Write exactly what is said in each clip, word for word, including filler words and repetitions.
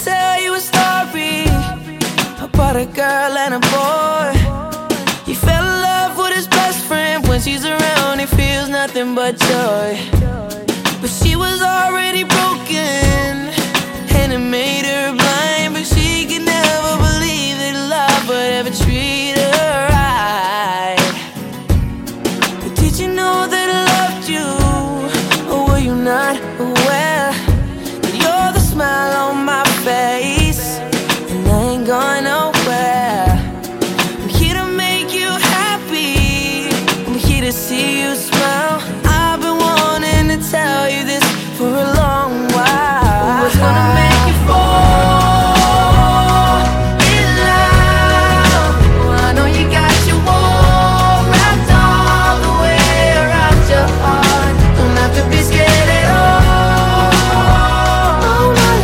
tell you a story about a girl and a boy. He fell in love with his best friend. When she's around, he feels nothing but joy. But she was already broken, and it made her blind. But she could never believe that love would ever treat her right. But did you know that I loved you? Or were you not aware that you're the smile on my face, and I ain't going nowhere? I'm here to make you happy, I'm here to see you smile. I've been wanting to tell you this for a long while. What's gonna make you fall in love? Oh, I know you got your wall wrapped all the way around your heart. Don't have to be scared at all. Oh, my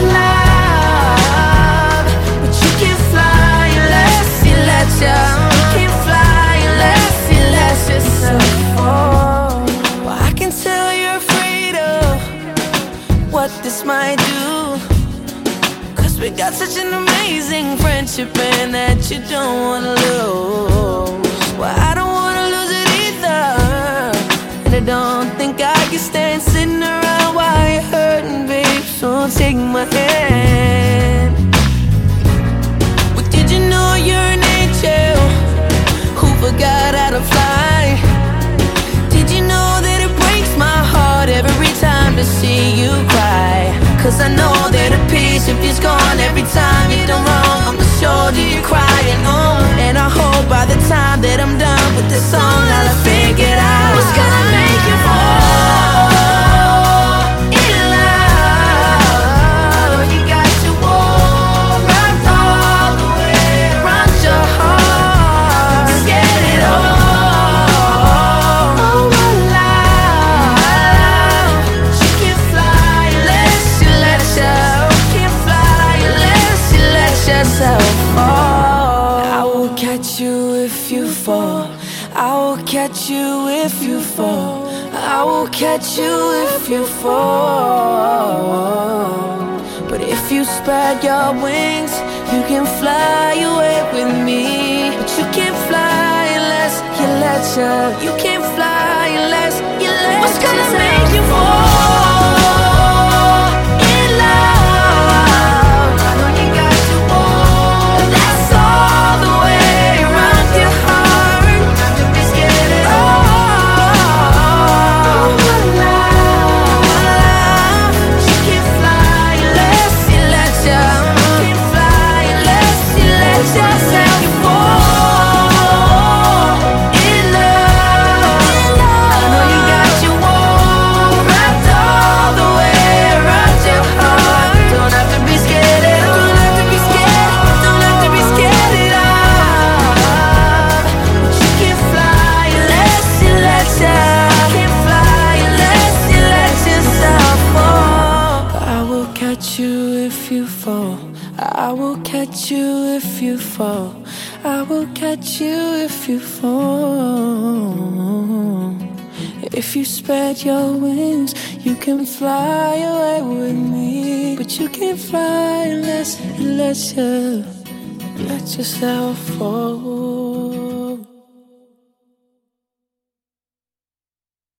love, but you can fly unless you let you. You can fly unless you let yourself fall. Well, I can tell you're afraid of what this might do, 'cause we got such an amazing friendship, and that you don't wanna lose. Well, I don't wanna lose it either, and I don't think I can stand sitting around while you're hurting, babe. So take my hand. Well, did you know you're an angel who forgot how to fly? Did you know that it breaks my heart every time to see you cry? 'Cause I know that a piece of you's gone every time you're done wrong. On the shoulder you're crying on, and I hope by the time that I'm done with this song I'll have figured out what's gonna make you fall in love. I know you got your wall wrapped all the way around your heart. Just get it all. Oh, my love, you can fly unless you let yourself. You can fly unless you let yourself fall. I will catch you if you fall. I will catch you if you fall. I will catch you if you fall. But if you spread your wings, you can fly away with me. But you can't fly unless you let you. You can't fly unless you let yourself. What's gonna make you fall in love? I know you got your wall, and that's all the way around your heart. Not to be scared at all. My love, my love, you can't fly unless you let you. You can't fly unless you let yourself fall in love. I know you got your wall wrapped all the way around your heart. Don't have to be scared at all. Don't have to be scared. Don't have to be scared at all. But you can't fly unless you let yourself. You can't fly unless you let yourself fall. I will catch you if you fall. I will catch you if you fall. I will catch you if you fall. If you spread your wings, you can fly away with me. But you can't fly unless you let you let yourself fall.